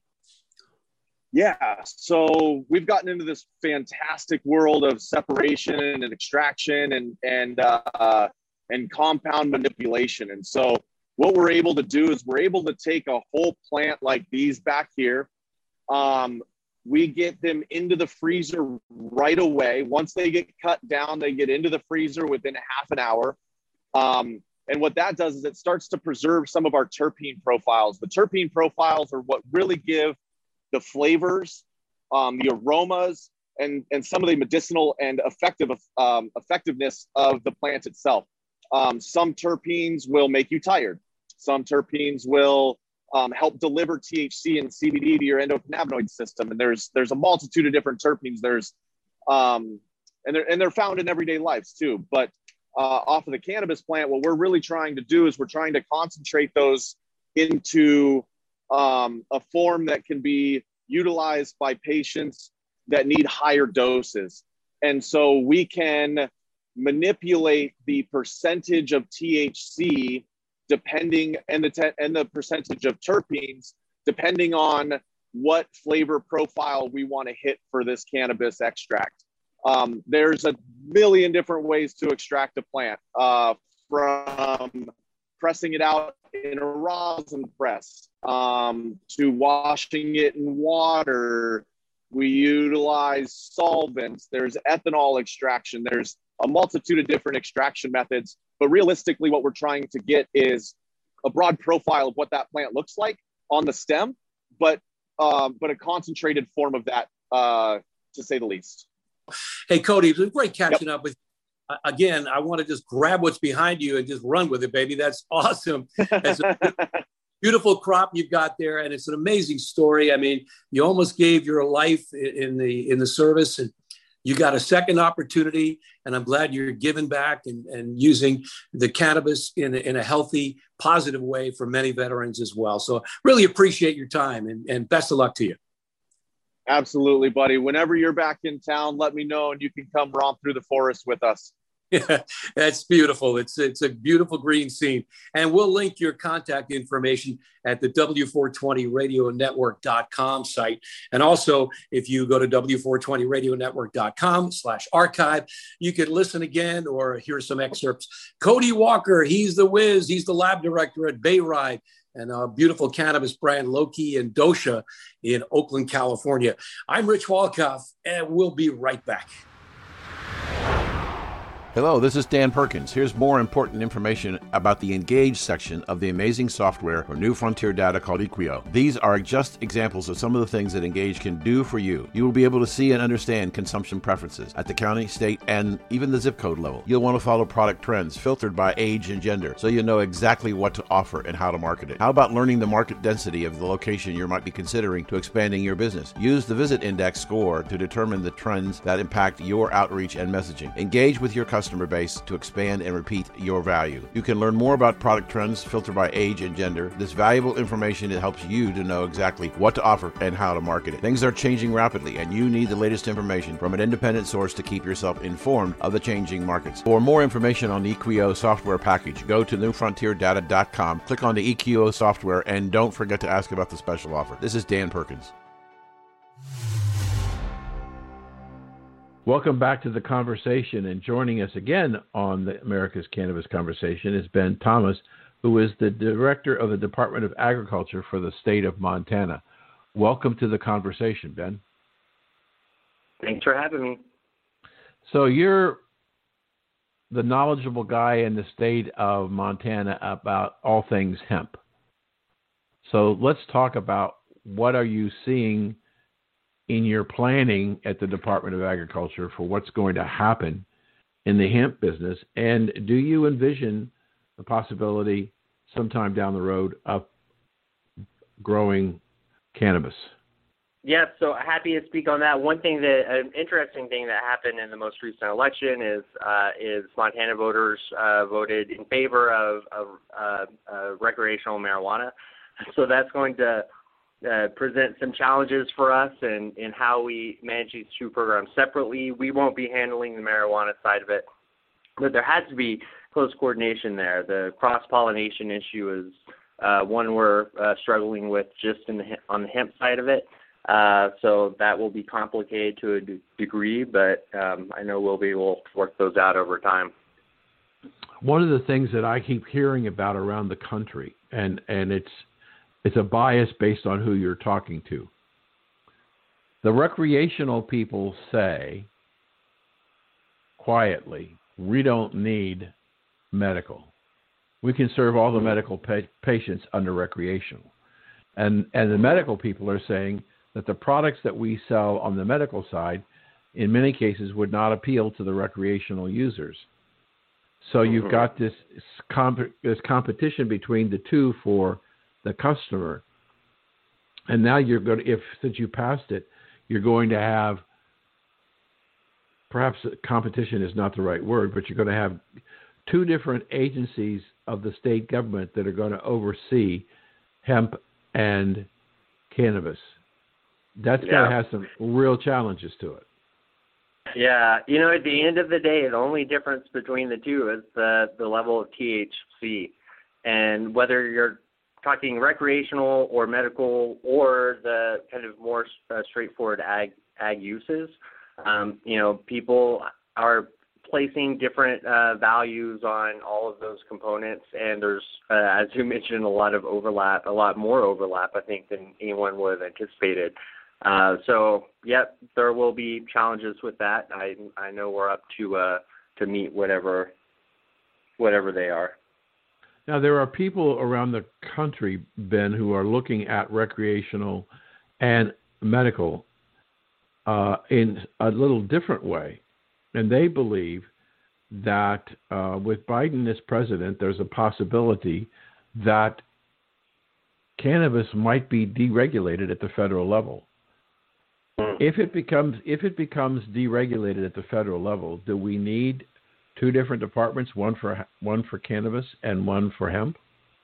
Yeah, so we've gotten into this fantastic world of separation and extraction and and uh, and compound manipulation. And so what we're able to do is we're able to take a whole plant like these back here. Um, we get them into the freezer right away. Once they get cut down, they get into the freezer within a half an hour. Um, and what that does is it starts to preserve some of our terpene profiles. The terpene profiles are what really give the flavors, um, the aromas, and, and some of the medicinal and effective um, effectiveness of the plant itself. Um, some terpenes will make you tired. Some terpenes will um, help deliver T H C and C B D to your endocannabinoid system. And there's there's a multitude of different terpenes. There's um, and they're and they're found in everyday lives too. But uh, off of the cannabis plant, what we're really trying to do is we're trying to concentrate those into um, a form that can be utilized by patients that need higher doses. And so we can manipulate the percentage of T H C depending and the te- and the percentage of terpenes depending on what flavor profile we want to hit for this cannabis extract. Um, there's a million different ways to extract a plant, uh, from pressing it out in a rosin press um, to washing it in water. We utilize solvents. There's ethanol extraction. There's a multitude of different extraction methods. But realistically, what we're trying to get is a broad profile of what that plant looks like on the stem, but um, but a concentrated form of that, uh, to say the least. Hey, Cody, it was great catching Yep. up with you. Again, I want to just grab what's behind you and just run with it, baby. That's awesome. That's a beautiful crop you've got there, and it's an amazing story. I mean, you almost gave your life in the in the service, and you got a second opportunity, and I'm glad you're giving back and, and using the cannabis in a, in a healthy, positive way for many veterans as well. So really appreciate your time, and, and best of luck to you. Absolutely, buddy. Whenever you're back in town, let me know and you can come romp through the forest with us. Yeah, that's beautiful. It's it's a beautiful green scene. And we'll link your contact information at the W four twenty radio network dot com site. And also, if you go to W four twenty radio network dot com slash archive, you can listen again or hear some excerpts. Cody Walker, he's the whiz. He's the lab director at Bayride and a beautiful cannabis brand, Loki and Dosha in Oakland, California. I'm Rich Walkoff, and we'll be right back. Hello, this is Dan Perkins. Here's more important information about the Engage section of the amazing software for New Frontier Data called Equio. These are just examples of some of the things that Engage can do for you. You will be able to see and understand consumption preferences at the county, state, and even the zip code level. You'll want to follow product trends filtered by age and gender, so you know exactly what to offer and how to market it. How about learning the market density of the location you might be considering to expanding your business? Use the Visit Index score to determine the trends that impact your outreach and messaging. Engage with your customers customer base to expand and repeat your value. You can learn more about product trends filtered by age and gender. This valuable information, it helps you to know exactly what to offer and how to market it. Things are changing rapidly, and you need the latest information from an independent source to keep yourself informed of the changing markets. For more information on the Equio software package, go to new frontier data dot com, click on the Equio software, and don't forget to ask about the special offer. This is Dan Perkins. Welcome back to the conversation, and joining us again on the America's Cannabis Conversation is Ben Thomas, who is the Director of the Department of Agriculture for the state of Montana. Welcome to the conversation, Ben. Thanks for having me. So you're the knowledgeable guy in the state of Montana about all things hemp. So let's talk about what are you seeing in your planning at the Department of Agriculture for what's going to happen in the hemp business, and do you envision the possibility sometime down the road of growing cannabis? Yes, so happy to speak on that. One thing that, an interesting thing that happened in the most recent election is uh, is Montana voters uh, voted in favor of, of uh, uh, recreational marijuana. So that's going to Uh, present some challenges for us in, in how we manage these two programs separately. We won't be handling the marijuana side of it, but there has to be close coordination there. The cross-pollination issue is uh, one we're uh, struggling with just in the, on the hemp side of it. Uh, so that will be complicated to a d- degree, but um, I know we'll be able to work those out over time. One of the things that I keep hearing about around the country, and, and it's It's a bias based on who you're talking to. The recreational people say, quietly, we don't need medical. We can serve all the medical pa- patients under recreational. And, and the medical people are saying that the products that we sell on the medical side, in many cases, would not appeal to the recreational users. So you've got this, comp- this competition between the two for the customer, and now you're going to, if since you passed it, you're going to have, perhaps competition is not the right word, but you're going to have two different agencies of the state government that are going to oversee hemp and cannabis. That's yeah. going to have some real challenges to it. Yeah, you know, at the end of the day, the only difference between the two is the, the level of T H C, and whether you're talking recreational or medical or the kind of more uh, straightforward ag ag uses. Um, you know, people are placing different uh, values on all of those components, and there's, uh, as you mentioned, a lot of overlap, a lot more overlap, I think, than anyone would have anticipated. Uh, so, yep, there will be challenges with that. I I know we're up to uh, to meet whatever whatever they are. Now, there are people around the country, Ben, who are looking at recreational and medical uh, in a little different way. And they believe that uh, with Biden as president, there's a possibility that cannabis might be deregulated at the federal level. If it becomes if it becomes deregulated at the federal level, do we need two different departments, one for one for cannabis and one for hemp?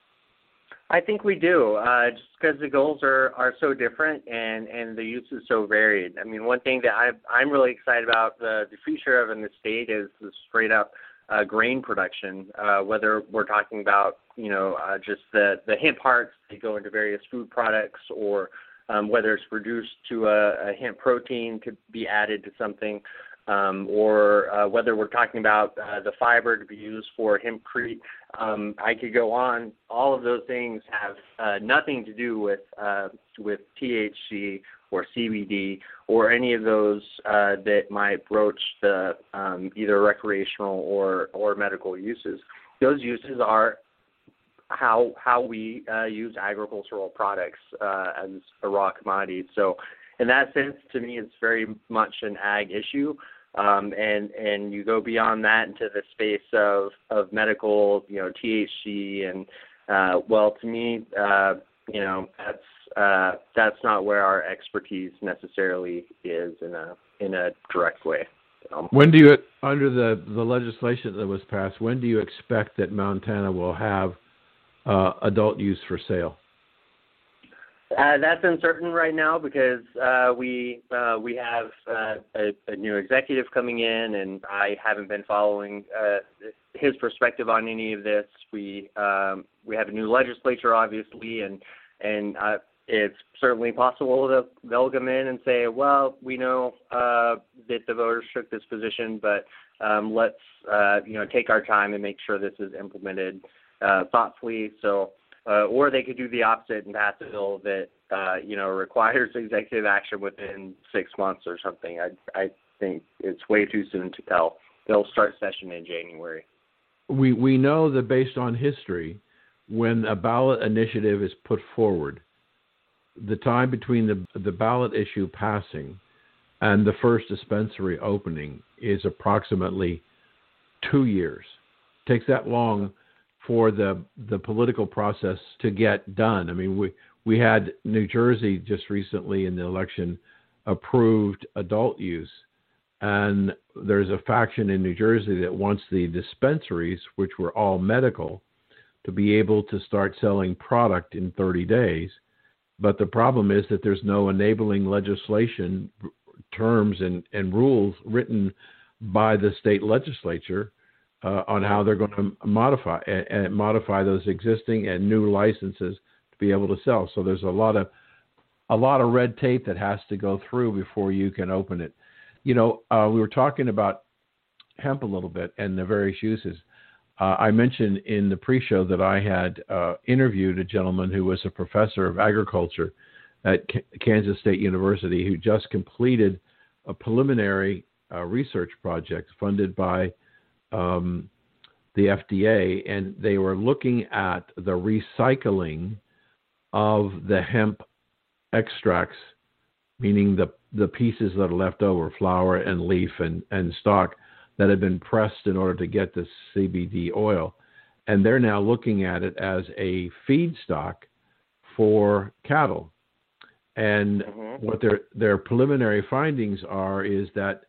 I think we do, uh, just because the goals are, are so different and, and the use is so varied. I mean, one thing that I, I'm really excited about the, the future of in the state is the straight up uh, grain production, uh, whether we're talking about, you know, uh, just the, the hemp hearts that go into various food products, or um, whether it's reduced to a, a hemp protein to be added to something, um, or uh, whether we're talking about uh, the fiber to be used for hempcrete. Um, I could go on. All of those things have uh, nothing to do with uh, with T H C or C B D or any of those uh, that might broach the um, either recreational or, or medical uses. Those uses are how how we uh, use agricultural products uh, as a raw commodity. So in that sense, to me, it's very much an ag issue. Um, and, and you go beyond that into the space of, of medical, you know, T H C, and, uh, well, to me, uh, you know, that's, uh, that's not where our expertise necessarily is in a, in a direct way. Um, when do you, under the, the legislation that was passed, when do you expect that Montana will have uh, adult use for sale? Uh, that's uncertain right now because uh, we uh, we have uh, a, a new executive coming in, and I haven't been following uh, his perspective on any of this. We um, we have a new legislature, obviously, and and uh, it's certainly possible that they'll come in and say, well, we know uh, that the voters took this position, but um, let's uh, you know take our time and make sure this is implemented uh, thoughtfully. So. Uh, or they could do the opposite and pass a bill that, uh, you know, requires executive action within six months or something. I, I think it's way too soon to tell. They'll start session in January. We we know that based on history, when a ballot initiative is put forward, the time between the the ballot issue passing and the first dispensary opening is approximately two years. It takes that long for the the political process to get done. I mean, we we had New Jersey just recently in the election approved adult use, and there's a faction in New Jersey that wants the dispensaries, which were all medical, to be able to start selling product in thirty days. But the problem is that there's no enabling legislation, terms, and, and rules written by the state legislature Uh, on how they're going to modify and, and modify those existing and new licenses to be able to sell. So there's a lot of a lot of red tape that has to go through before you can open it. You know, uh, we were talking about hemp a little bit and the various uses. Uh, I mentioned in the pre-show that I had uh, interviewed a gentleman who was a professor of agriculture at K- Kansas State University who just completed a preliminary uh, research project funded by Um, the F D A, and they were looking at the recycling of the hemp extracts, meaning the the pieces that are left over, flower and leaf and, and stalk, that had been pressed in order to get the C B D oil. And they're now looking at it as a feedstock for cattle. And mm-hmm. what their their preliminary findings are is that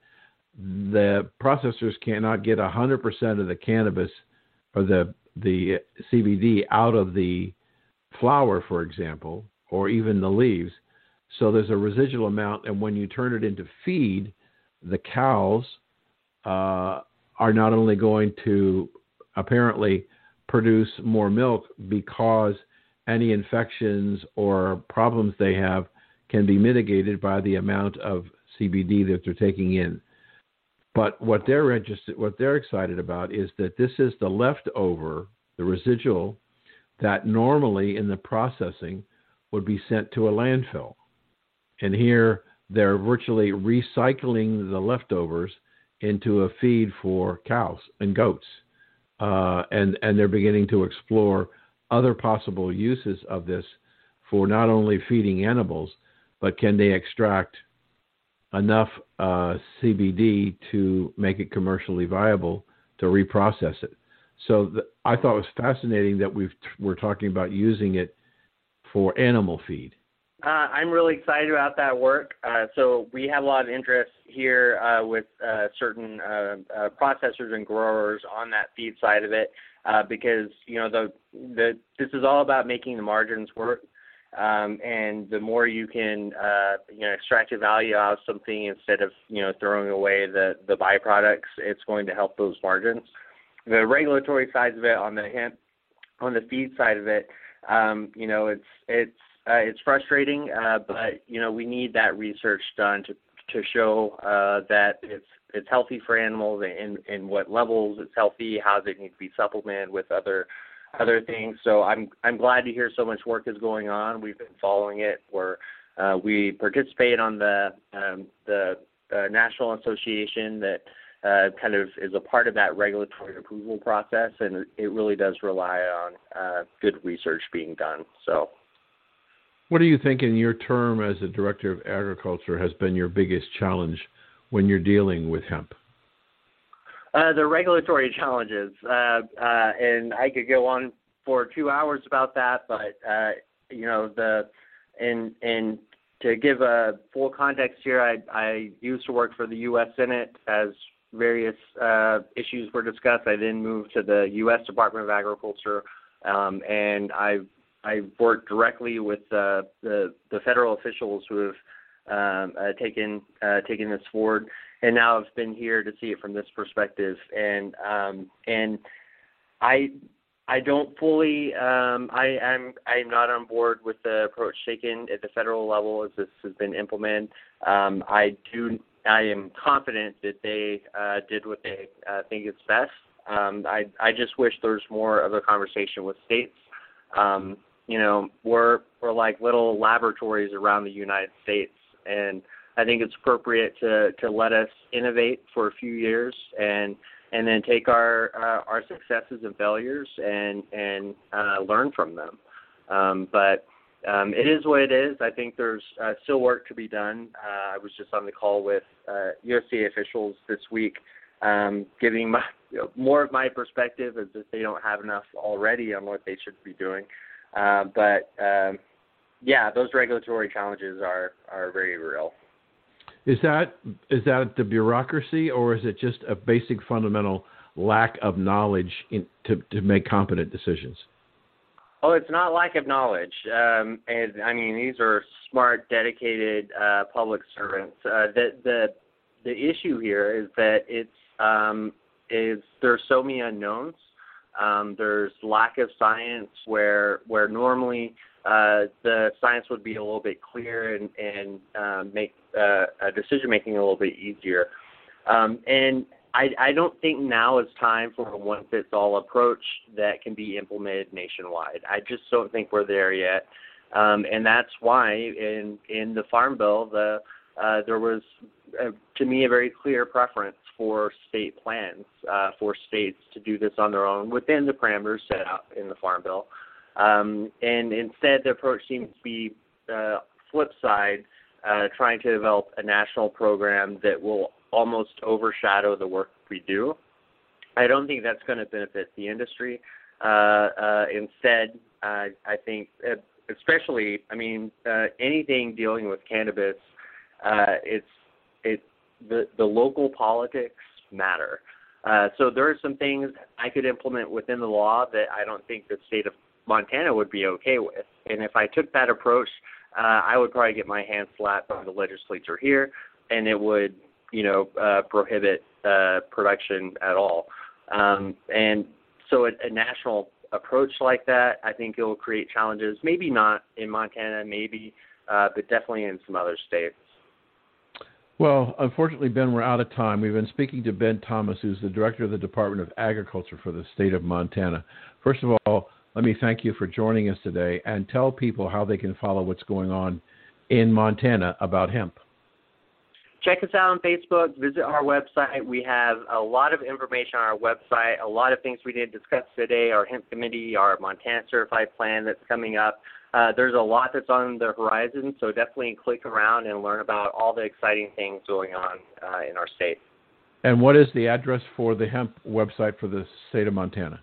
the processors cannot get one hundred percent of the cannabis or the the C B D out of the flower, for example, or even the leaves. So there's a residual amount, and when you turn it into feed, the cows uh, are not only going to apparently produce more milk because any infections or problems they have can be mitigated by the amount of C B D that they're taking in. But what they're interested, what they're excited about is that this is the leftover, the residual, that normally in the processing would be sent to a landfill. And here they're virtually recycling the leftovers into a feed for cows and goats. Uh, and, and they're beginning to explore other possible uses of this for not only feeding animals, but can they extract enough uh, C B D to make it commercially viable to reprocess it. So the, I thought it was fascinating that we've, we're talking about using it for animal feed. Uh, I'm really excited about that work. Uh, so we have a lot of interest here uh, with uh, certain uh, uh, processors and growers on that feed side of it uh, because, you know, the, the this is all about making the margins work. Um, and the more you can, uh, you know, extract the value out of something instead of, you know, throwing away the, the byproducts, it's going to help those margins. the regulatory sides of it, on the hemp, on the feed side of it, um, you know, it's it's uh, it's frustrating, uh, but you know, we need that research done to to show uh, that it's it's healthy for animals, and in what levels it's healthy, how does it need to be supplemented with other other things. So I'm I'm glad to hear so much work is going on. We've been following it. We're uh, we participate on the um, the uh, National Association that uh, kind of is a part of that regulatory approval process, and it really does rely on uh, good research being done. So, what do you think in your term as the Director of Agriculture has been your biggest challenge when you're dealing with hemp? Uh, the regulatory challenges, uh, uh, and I could go on for two hours about that, but uh, you know, the and and to give a full context here, I, I used to work for the U S Senate as various uh, issues were discussed. I then moved to the U S Department of Agriculture, um, and I've I've worked directly with uh, the the federal officials who have um, uh, taken uh, taken this forward. And now I've been here to see it from this perspective, and um, and I I don't fully um, I am I'm not on board with the approach taken at the federal level as this has been implemented. Um, I do I am confident that they uh, did what they uh, think is best. Um, I I just wish there's more of a conversation with states. Um, you know, we're we're like little laboratories around the United States, and I think it's appropriate to, to let us innovate for a few years and and then take our uh, our successes and failures and and uh, learn from them. Um, but um, it is what it is. I think there's uh, still work to be done. Uh, I was just on the call with uh, U S D A officials this week, um, giving my, you know, more of my perspective as if they don't have enough already on what they should be doing. Uh, but um, yeah, those regulatory challenges are are very real. Is that is that the bureaucracy, or is it just a basic fundamental lack of knowledge in, to, to make competent decisions? Oh, it's not lack of knowledge. Um, and I mean, these are smart, dedicated uh, public servants. Uh, the the the issue here is that it's um, is there's so many unknowns. Um, there's lack of science where where normally uh, the science would be a little bit clear and and uh, make uh, decision making a little bit easier. Um, and I, I don't think now is time for a one fits all approach that can be implemented nationwide. I just don't think we're there yet. Um, and that's why in in the Farm Bill, the uh, there was uh, to me a very clear preference for state plans uh, for states to do this on their own within the parameters set out in the Farm Bill. Um, and instead, the approach seems to be uh, flip side, uh, trying to develop a national program that will almost overshadow the work we do. I don't think that's going to benefit the industry. Uh, uh, instead, uh, I think, uh, especially, I mean, uh, anything dealing with cannabis, uh, it's it the the local politics matter. Uh, so there are some things I could implement within the law that I don't think the state of Montana would be okay with. And if I took that approach, uh, I would probably get my hand slapped by the legislature here, and it would, you know, uh, prohibit uh, production at all. Um, and so a, a national approach like that, I think it will create challenges. Maybe not in Montana, maybe, uh, but definitely in some other states. Well, unfortunately, Ben, we're out of time. We've been speaking to Ben Thomas, who's the Director of the Department of Agriculture for the state of Montana. First of all, let me thank you for joining us today and tell people how they can follow what's going on in Montana about hemp. Check us out on Facebook. Visit our website. We have a lot of information on our website, a lot of things we didn't discuss today, our hemp committee, our Montana Certified Plan that's coming up. Uh, there's a lot that's on the horizon, so definitely click around and learn about all the exciting things going on uh, in our state. And what is the address for the hemp website for the state of Montana?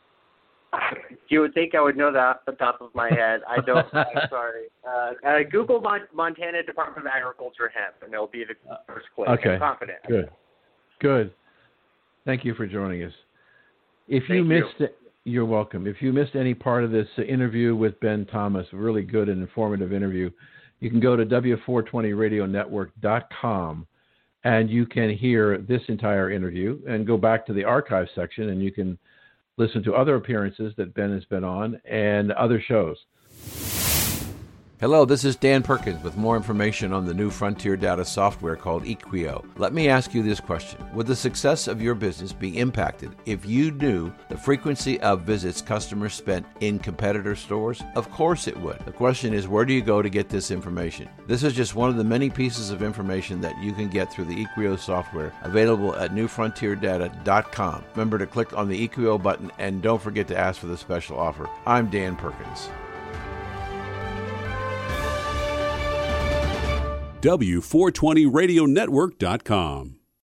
You would think I would know that off the top of my head. I don't. I'm sorry. Uh, uh, Google Mon- Montana Department of Agriculture hemp, and it'll be the first click. Okay. I'm confident. Good. Good. Thank you for joining us. If you Thank missed you. it, you're welcome. If you missed any part of this interview with Ben Thomas, a really good and informative interview, you can go to W four twenty radio network dot com and you can hear this entire interview and go back to the archive section, and you can listen to other appearances that Ben has been on and other shows. Hello, this is Dan Perkins with more information on the new frontier data software called Equio. Let me ask you this question. Would the success of your business be impacted if you knew the frequency of visits customers spent in competitor stores? Of course it would. The question is, where do you go to get this information? This is just one of the many pieces of information that you can get through the Equio software, available at new frontier data dot com. Remember to click on the Equio button and don't forget to ask for the special offer. I'm Dan Perkins. W four twenty radio network dot com.